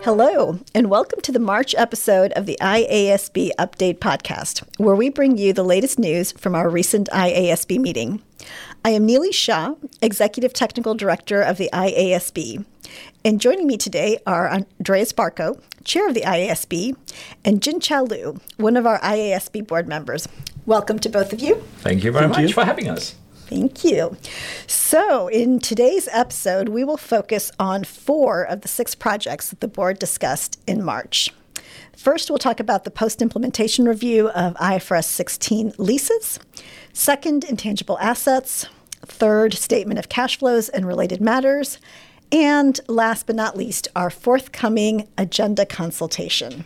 Hello, and welcome to the March episode of the IASB Update Podcast, where we bring you the latest news from our recent IASB meeting. I am Neely Shah, Executive Technical Director of the IASB, and joining me today are Andreas Barco, Chair of the IASB, and Jin-Chao Liu, one of our IASB board members. Welcome to both of you. Thank you very much for having us. Thank you. So in today's episode, we will focus on 4 of the 6 projects that the board discussed in March. First, we'll talk about the post-implementation review of IFRS 16 leases. Second, intangible assets. Third, statement of cash flows and related matters. And last but not least, our forthcoming agenda consultation.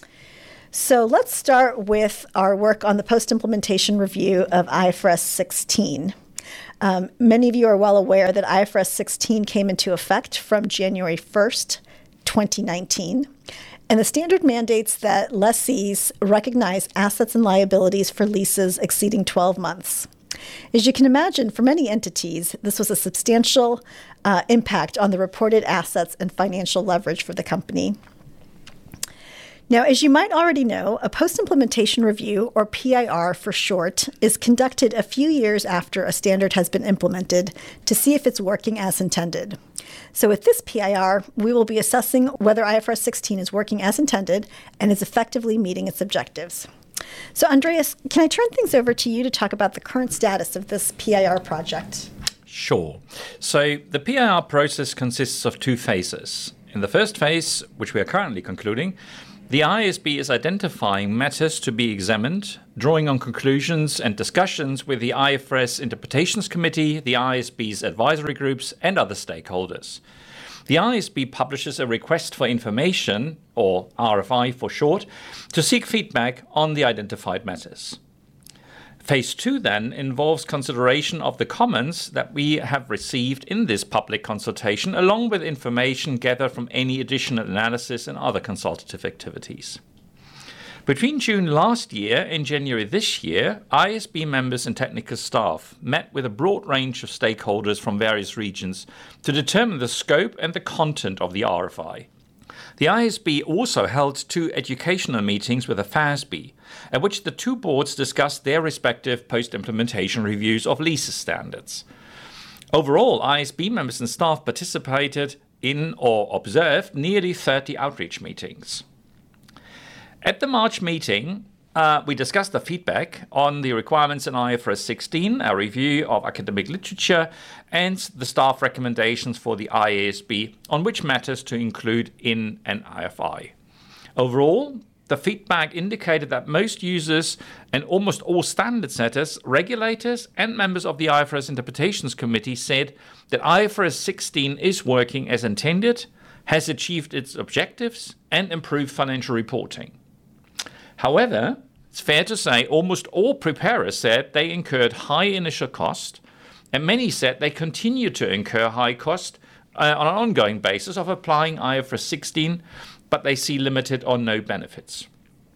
So let's start with our work on the post-implementation review of IFRS 16. Many of you are well aware that IFRS 16 came into effect from January 1st, 2019. And the standard mandates that lessees recognize assets and liabilities for leases exceeding 12 months. As you can imagine, for many entities, this was a substantial impact on the reported assets and financial leverage for the company. Now, as you might already know, a post-implementation review, or PIR for short, is conducted a few years after a standard has been implemented to see if it's working as intended. So with this PIR, we will be assessing whether IFRS 16 is working as intended and is effectively meeting its objectives. So Andreas, can I turn things over to you to talk about the current status of this PIR project? Sure. So the PIR process consists of 2 phases. In the first phase, which we are currently concluding, the IASB is identifying matters to be examined, drawing on conclusions and discussions with the IFRS Interpretations Committee, the IASB's advisory groups, and other stakeholders. The IASB publishes a request for information, or RFI for short, to seek feedback on the identified matters. Phase 2 then involves consideration of the comments that we have received in this public consultation, along with information gathered from any additional analysis and other consultative activities. Between June last year and January this year, IASB members and technical staff met with a broad range of stakeholders from various regions to determine the scope and the content of the RFI. The IASB also held 2 educational meetings with the FASB, at which the 2 boards discussed their respective post-implementation reviews of leases standards. Overall, IASB members and staff participated in or observed nearly 30 outreach meetings. At the March meeting, we discussed the feedback on the requirements in IFRS 16, a review of academic literature, and the staff recommendations for the IASB on which matters to include in an IFI. Overall, the feedback indicated that most users and almost all standard setters, regulators, and members of the IFRS Interpretations Committee said that IFRS 16 is working as intended, has achieved its objectives, and improved financial reporting. However, it's fair to say almost all preparers said they incurred high initial cost, and many said they continue to incur high cost on an ongoing basis of applying IFRS 16, but they see limited or no benefits.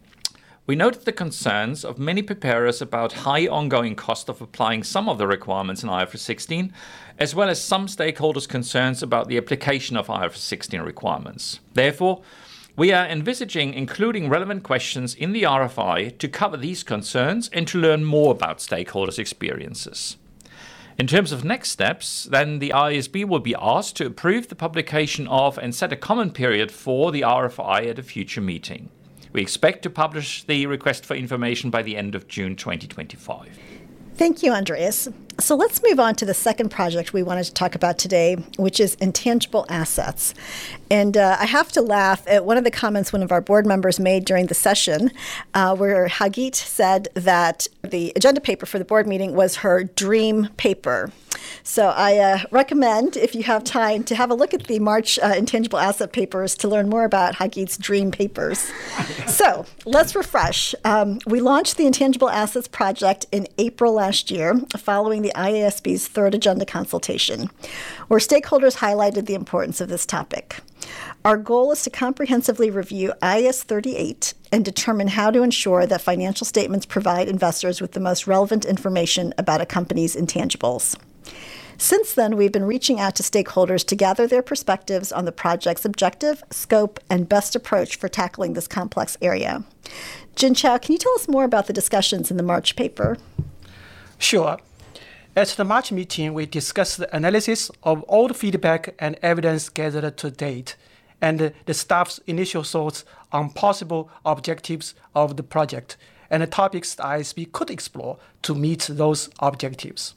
We noted the concerns of many preparers about high ongoing cost of applying some of the requirements in IFRS 16, as well as some stakeholders' concerns about the application of IFRS 16 requirements. Therefore, we are envisaging including relevant questions in the RFI to cover these concerns and to learn more about stakeholders' experiences. In terms of next steps, then the IASB will be asked to approve the publication of and set a comment period for the RFI at a future meeting. We expect to publish the request for information by the end of June 2025. Thank you, Andreas. So let's move on to the second project we wanted to talk about today, which is intangible assets. And I have to laugh at one of the comments one of our board members made during the session, where Hagit said that the agenda paper for the board meeting was her dream paper. So I recommend, if you have time, to have a look at the March intangible asset papers to learn more about Hagit's dream papers. So let's refresh. We launched the Intangible Assets Project in April last year, following the IASB's third agenda consultation, where stakeholders highlighted the importance of this topic. Our goal is to comprehensively review IAS 38 and determine how to ensure that financial statements provide investors with the most relevant information about a company's intangibles. Since then, we've been reaching out to stakeholders to gather their perspectives on the project's objective, scope, and best approach for tackling this complex area. Jin-Chao, can you tell us more about the discussions in the March paper? Sure. At the March meeting, we discussed the analysis of all the feedback and evidence gathered to date, and the staff's initial thoughts on possible objectives of the project and the topics the ISB could explore to meet those objectives.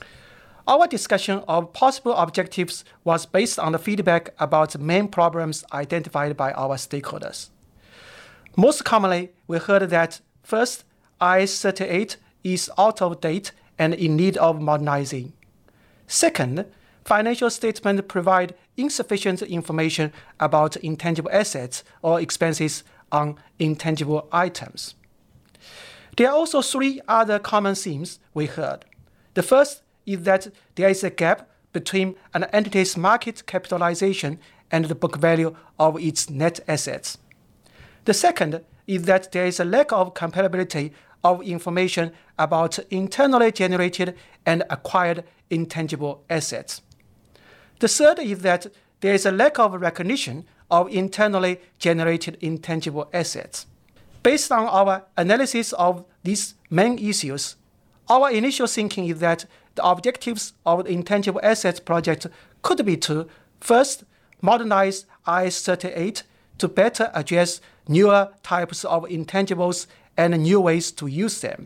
Our discussion of possible objectives was based on the feedback about the main problems identified by our stakeholders. Most commonly, we heard that first, IS38 is out of date and in need of modernizing. Second, financial statements provide insufficient information about intangible assets or expenses on intangible items. There are also three other common themes we heard. The first is that there is a gap between an entity's market capitalization and the book value of its net assets. The second is that there is a lack of comparability of information about internally generated and acquired intangible assets. The third is that there is a lack of recognition of internally generated intangible assets. Based on our analysis of these main issues, our initial thinking is that the objectives of the Intangible Assets Project could be to, first, modernize IS38 to better address newer types of intangibles and new ways to use them.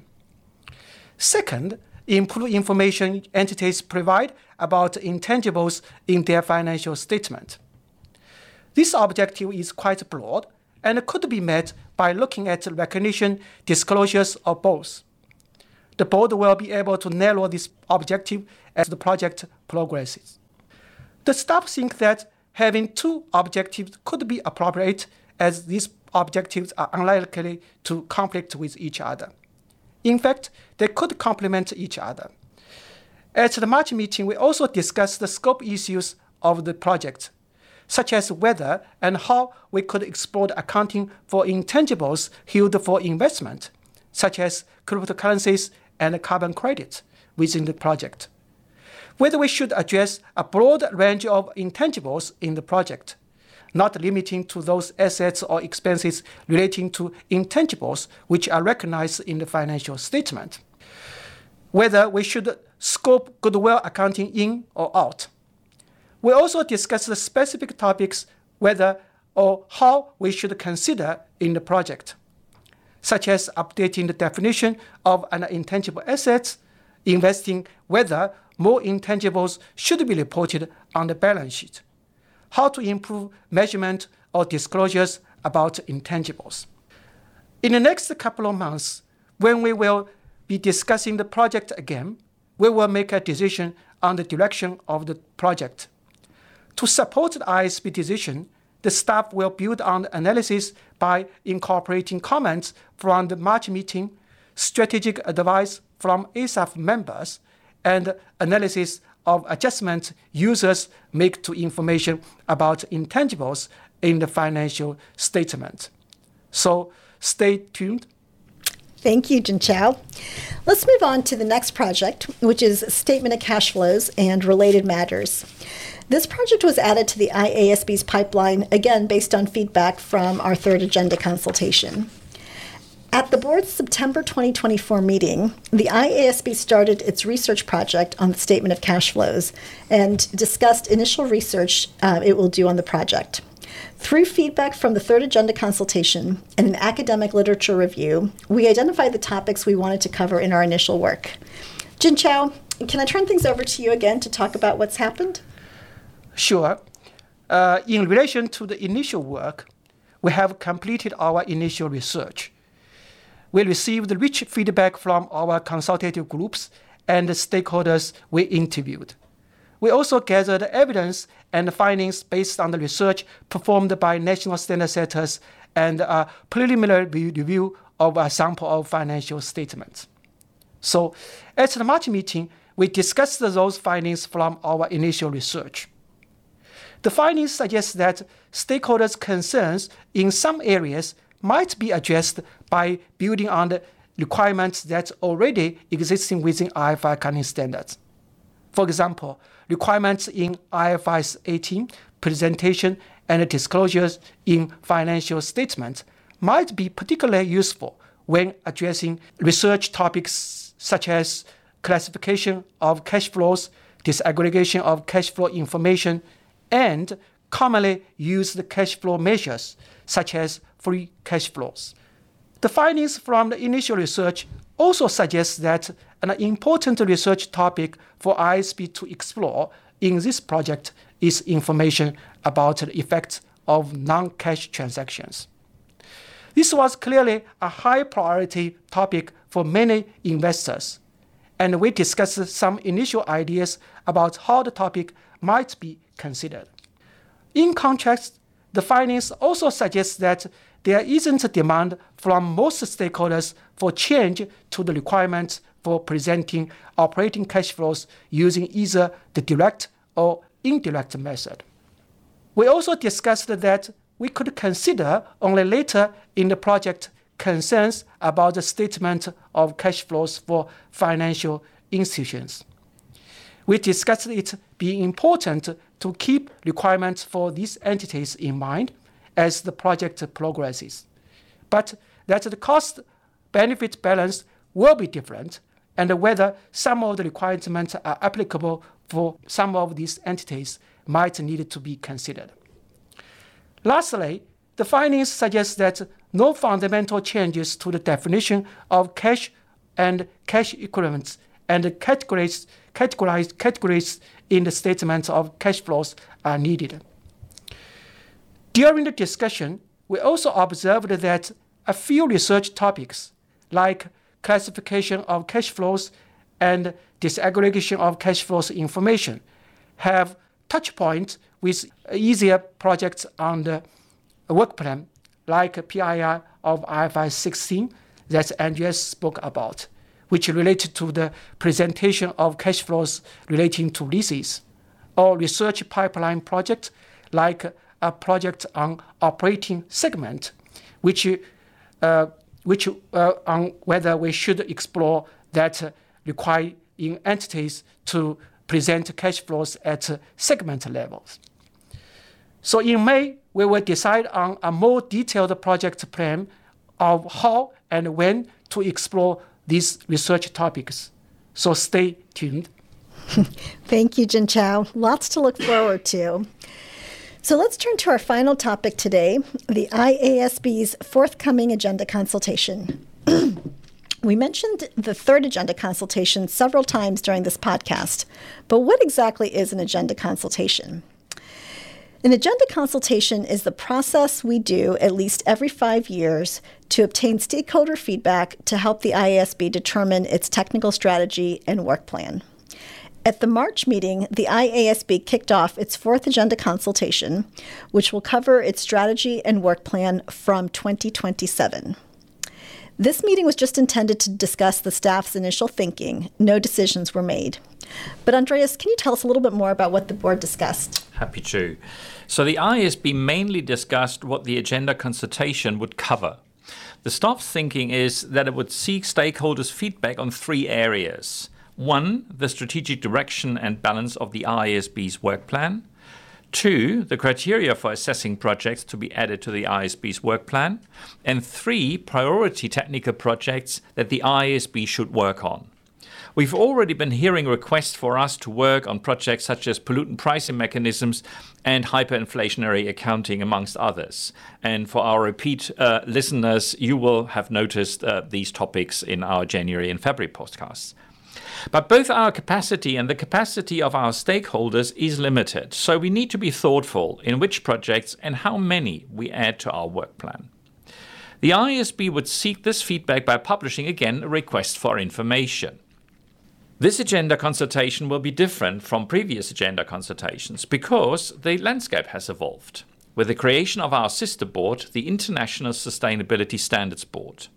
Second, improve information entities provide about intangibles in their financial statement. This objective is quite broad and could be met by looking at recognition, disclosures, or both. The board will be able to narrow this objective as the project progresses. The staff think that having two objectives could be appropriate, as these objectives are unlikely to conflict with each other. In fact, they could complement each other. At the March meeting, we also discussed the scope issues of the project, such as whether and how we could explore the accounting for intangibles held for investment, such as cryptocurrencies and carbon credits within the project. Whether we should address a broad range of intangibles in the project, not limiting to those assets or expenses relating to intangibles which are recognized in the financial statement. Whether we should scope goodwill accounting in or out. We also discussed the specific topics whether or how we should consider in the project, such as updating the definition of an intangible asset, investing whether more intangibles should be reported on the balance sheet, how to improve measurement or disclosures about intangibles. In the next couple of months, when we will be discussing the project again, we will make a decision on the direction of the project. To support the ISB decision, the staff will build on the analysis by incorporating comments from the March meeting, strategic advice from ASAF members, and analysis of adjustments users make to information about intangibles in the financial statement. So stay tuned. Thank you, Jin-Chao. Let's move on to the next project, which is Statement of Cash Flows and Related Matters. This project was added to the IASB's pipeline, again based on feedback from our third agenda consultation. At the board's September 2024 meeting, the IASB started its research project on the Statement of Cash Flows and discussed initial research it will do on the project. Through feedback from the third agenda consultation and an academic literature review, we identified the topics we wanted to cover in our initial work. Jin-Chao, can I turn things over to you again to talk about what's happened? Sure. In relation to the initial work, we have completed our initial research. We received rich feedback from our consultative groups and the stakeholders we interviewed. We also gathered evidence and findings based on the research performed by national standard setters and a preliminary review of a sample of financial statements. So, at the March meeting, we discussed those findings from our initial research. The findings suggest that stakeholders' concerns in some areas might be addressed by building on the requirements that already existing within IFRS accounting standards. For example, requirements in IFRS 18, presentation and disclosures in financial statements might be particularly useful when addressing research topics such as classification of cash flows, disaggregation of cash flow information, and commonly used cash flow measures such as free cash flows. The findings from the initial research also suggest that an important research topic for IASB to explore in this project is information about the effects of non-cash transactions. This was clearly a high priority topic for many investors, and we discussed some initial ideas about how the topic might be considered. In contrast, the findings also suggest that there isn't a demand from most stakeholders for change to the requirements for presenting operating cash flows using either the direct or indirect method. We also discussed that we could consider only later in the project concerns about the statement of cash flows for financial institutions. We discussed it being important to keep requirements for these entities in mind as the project progresses, but that the cost-benefit balance will be different, and whether some of the requirements are applicable for some of these entities might need to be considered. Lastly, the findings suggest that no fundamental changes to the definition of cash and cash equivalents and categories in the statement of cash flows are needed. During the discussion, we also observed that a few research topics, like classification of cash flows and disaggregation of cash flows information, have touch points with easier projects on the work plan, like PIR of IFRS 16 that Andreas spoke about, which related to the presentation of cash flows relating to leases, or research pipeline project like a project on operating segment, which on whether we should explore that requiring entities to present cash flows at segment levels. So in May, we will decide on a more detailed project plan of how and when to explore these research topics. So stay tuned. Thank you, Junqiao. Lots to look forward to. So let's turn to our final topic today, the IASB's forthcoming agenda consultation. We mentioned the third agenda consultation several times during this podcast, but what exactly is an agenda consultation? An agenda consultation is the process we do at least every 5 years to obtain stakeholder feedback to help the IASB determine its technical strategy and work plan. At the March meeting, the IASB kicked off its fourth agenda consultation, which will cover its strategy and work plan from 2027. This meeting was just intended to discuss the staff's initial thinking. No decisions were made. But Andreas, can you tell us a little bit more about what the board discussed? Happy to. So the IASB mainly discussed what the agenda consultation would cover. The staff's thinking is that it would seek stakeholders' feedback on 3 areas. 1, the strategic direction and balance of the IASB's work plan. 2, the criteria for assessing projects to be added to the IASB's work plan. And 3, priority technical projects that the IASB should work on. We've already been hearing requests for us to work on projects such as pollutant pricing mechanisms and hyperinflationary accounting, amongst others. And for our repeat listeners, you will have noticed these topics in our January and February podcasts. But both our capacity and the capacity of our stakeholders is limited, so we need to be thoughtful in which projects and how many we add to our work plan. The IASB would seek this feedback by publishing again a request for information. This agenda consultation will be different from previous agenda consultations because the landscape has evolved, with the creation of our sister board, the International Sustainability Standards Board.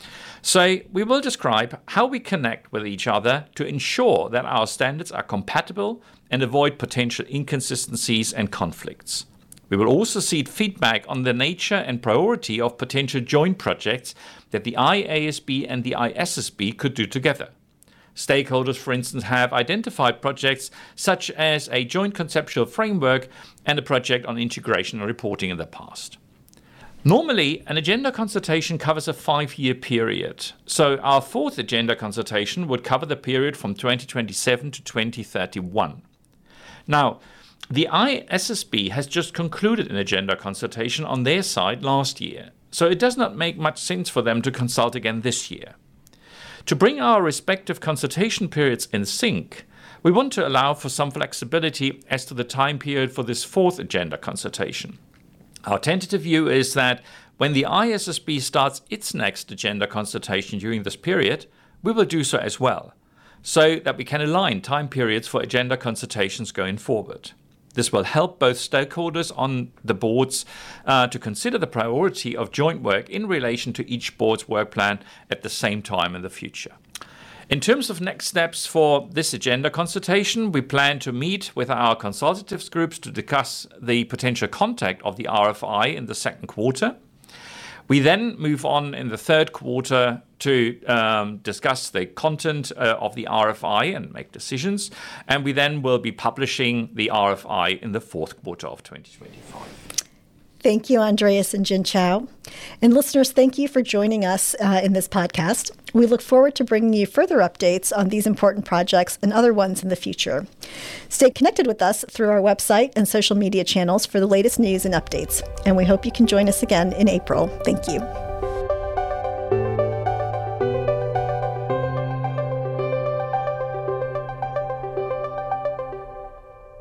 So we will describe how we connect with each other to ensure that our standards are compatible and avoid potential inconsistencies and conflicts. We will also seek feedback on the nature and priority of potential joint projects that the IASB and the ISSB could do together. Stakeholders, for instance, have identified projects such as a joint conceptual framework and a project on integration and reporting in the past. Normally, an agenda consultation covers a 5-year period. So our fourth agenda consultation would cover the period from 2027 to 2031. Now, the ISSB has just concluded an agenda consultation on their side last year, so it does not make much sense for them to consult again this year. To bring our respective consultation periods in sync, we want to allow for some flexibility as to the time period for this fourth agenda consultation. Our tentative view is that when the ISSB starts its next agenda consultation during this period, we will do so as well, so that we can align time periods for agenda consultations going forward. This will help both stakeholders on the boards to consider the priority of joint work in relation to each board's work plan at the same time in the future. In terms of next steps for this agenda consultation, we plan to meet with our consultative groups to discuss the potential content of the RFI in the second quarter. We then move on in the third quarter to discuss the content of the RFI and make decisions. And we then will be publishing the RFI in the fourth quarter of 2025. Thank you, Andreas and Jin-Chao. And listeners, thank you for joining us in this podcast. We look forward to bringing you further updates on these important projects and other ones in the future. Stay connected with us through our website and social media channels for the latest news and updates. And we hope you can join us again in April. Thank you.